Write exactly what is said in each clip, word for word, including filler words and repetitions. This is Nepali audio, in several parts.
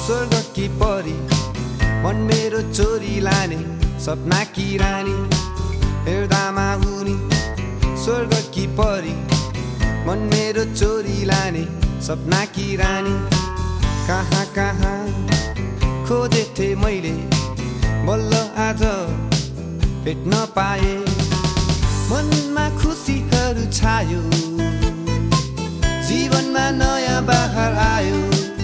स्वर्गकी परी मन मेरो चोरी लाने सपनाकी रानी हेर्दामा उनी स्वर्गकी परी मन मेरो चोरी लाने सपनाकी रानी कहाँ कहाँ खोजेथे मैले बल्ल आज भेट्न पाए मनमा खुसीहरू छायो जीवनमा नयाँ बहार आयो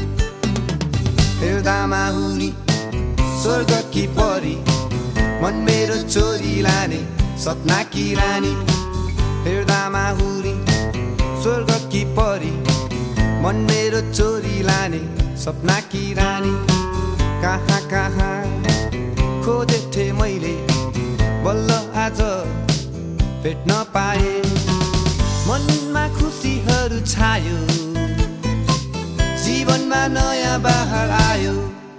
हेर्दामा उनी स्वर्गकी परी मन मेरो चोरी लाने सपनाकी रानी हेर्दामा उनी स्वर्गकी परी मन मेरो चोरी लाने सपनाकी रानी कहाँ कहाँ खोजेथे मैले बल्ल आज भेट्न पाए मनमा खुसीहरू छायो जीवनमा नयाँ बहार आयो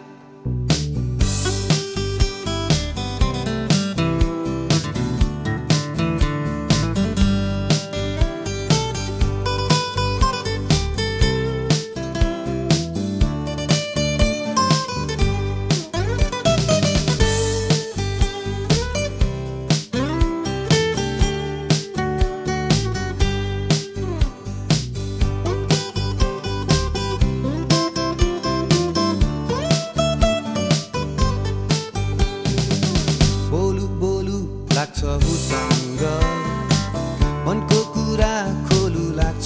लाग्छ उसँग मनको कुरा खोलु लाग्छ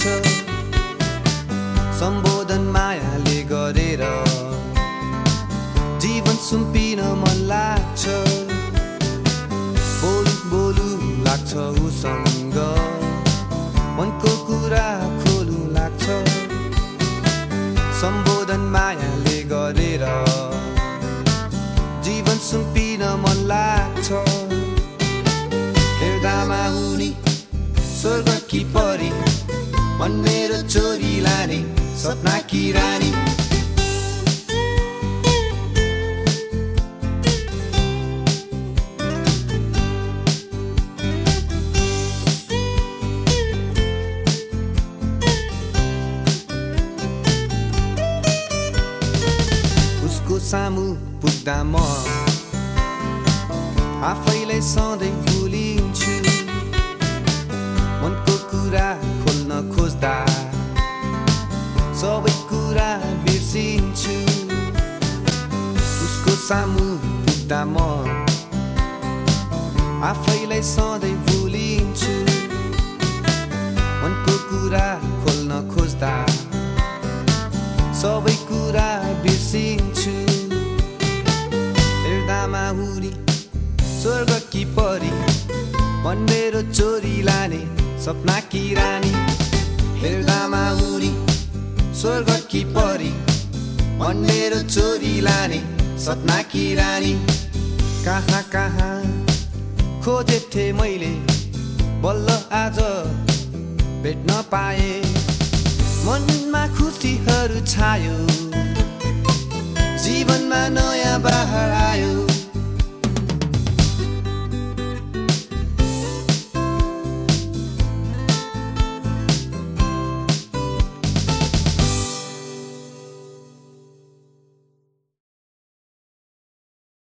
सम्बोधन मायाले गरेर जीवन सुम्पिन मन लाग्छ बोलु बोलु लाग्छ उसँग मनको कुरा खोलु लाग्छ सम्बोधन मायाले गरेर जीवन सुम्पिन मन लाग्छ हेर्दामा उनी स्वर्गकी परी मन मेरो चोरी लाने सपनाकी रानी उसको सामु पुग्दा म आफैलाई सधैँ भुलिन्छु मनको कुरा खोल्न खोज्दा सबै कुरा बिर्सिन्छु उसको सामु पुग्दा म आफैलाई सधैँ भुलिन्छु मनको कुरा खोल्न खोज्दा सबै कुरा बिर्सिन्छु हेर्दामा उनी स्वर्गकी परी मन मेरो चोरी लाने सपनाकी रानी हेर्दामा उनी स्वर्गकी परी मन मेरो चोरी लाने सपनाकी रानी कहाँ कहाँ खोजेथे मैले बल्ल आज भेट्न पाए मनमा खुसीहरू छायो जीवनमा नयाँ बहार आयो